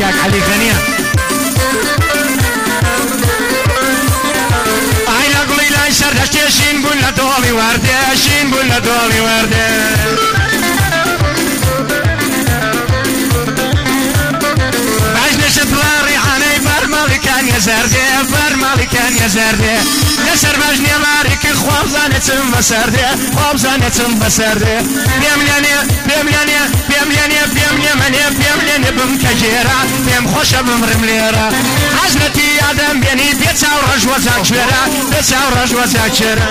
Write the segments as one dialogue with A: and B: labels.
A: براك علي غنية عيلا قولي لا يسردشتي شين بولا دولي وردة شين بولا دولي وردة كان يزردي فرمالي كان يزردي نسر بجني مارك خواب زانتم بسردي خواب زانتم بسردي بيملاني بيملاني بيملاني بيملاني بيملاني بمكجيرا بيم خوش بمرمليرا حزنتي آدم بيني بيتساو رجوة زاكشيرا بيتساو رجوة زاكشيرا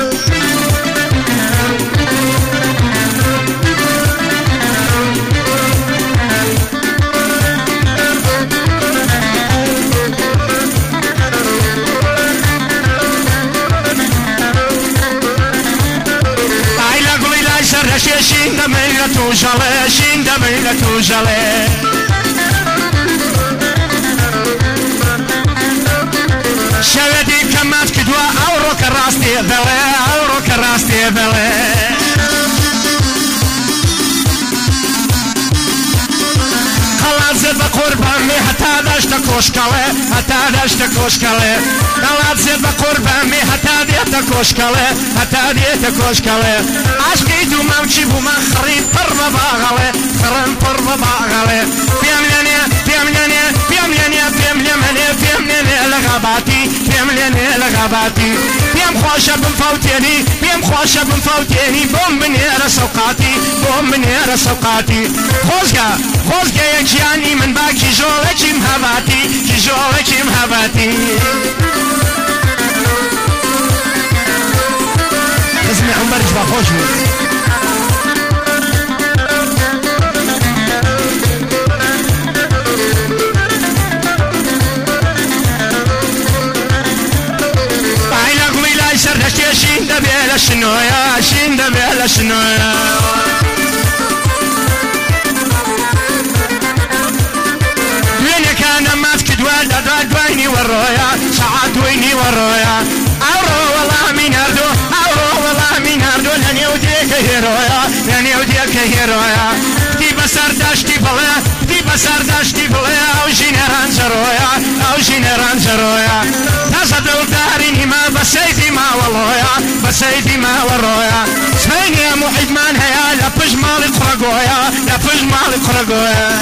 A: شين دميلة توجلي شين دميلة توجلي شودي كمات كدوا أورو كراستي بلي أورو كراستي بلي زد بقرباني حتى دشت كوشكله حتى دشت كوشكله خلاص زد بقرباني حتى ديت كوشكله حتى ديت كوشكله عشقي دو مامشي بو ما خريب قرب باغله خرم قرب باغله بيملني بيملني بيملني بيملني بيملني لغباتي بيملني لغباتي بيم خوش بمفوتيني بيم خوش بمفوتيني بوم بنير سوقاتي بوم بنير سوقاتي خوزقا خوزقا يا جياني من باكي جولك مهباتي كي جولك مهباتي اسمع عمر جبا خوش عيلا قوي لا يسردش شين دبيل شنويا شين دبيل شنويا دويني والرويا ساعات ويني والرويا أورو والله من أردو أورو والله من أردو لن يوديك هيرويا لن يوديك هيرويا دي بسر داشتي بلا دي بسر داشتي بلا أو جينيران زرويا أو جينيران زرويا تصدق داريني ما بسيدي ما والرويا بسيدي ما والرويا سميني يا محيد من هيا لا بجمال قرقويا لا بجمال قرقويا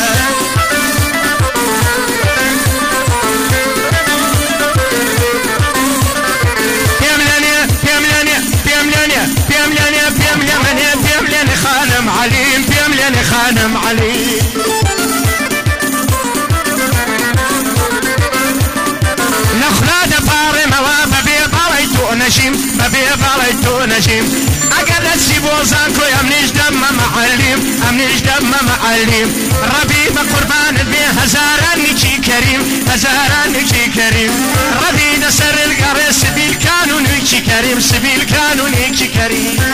A: خانم عليم بيملاني خانم عليم نخلاد فاري مواب بيضاليتو نجيم بيضاليتو نجيم أقل السيبوزانكو يمنيش دم معلم أمنيش دم معلم ربي بقربان البيه هزاراني كي كريم هزاراني كي كريم ربي نسر القري سبيل كانوني كي كريم سبيل كانوني كي كريم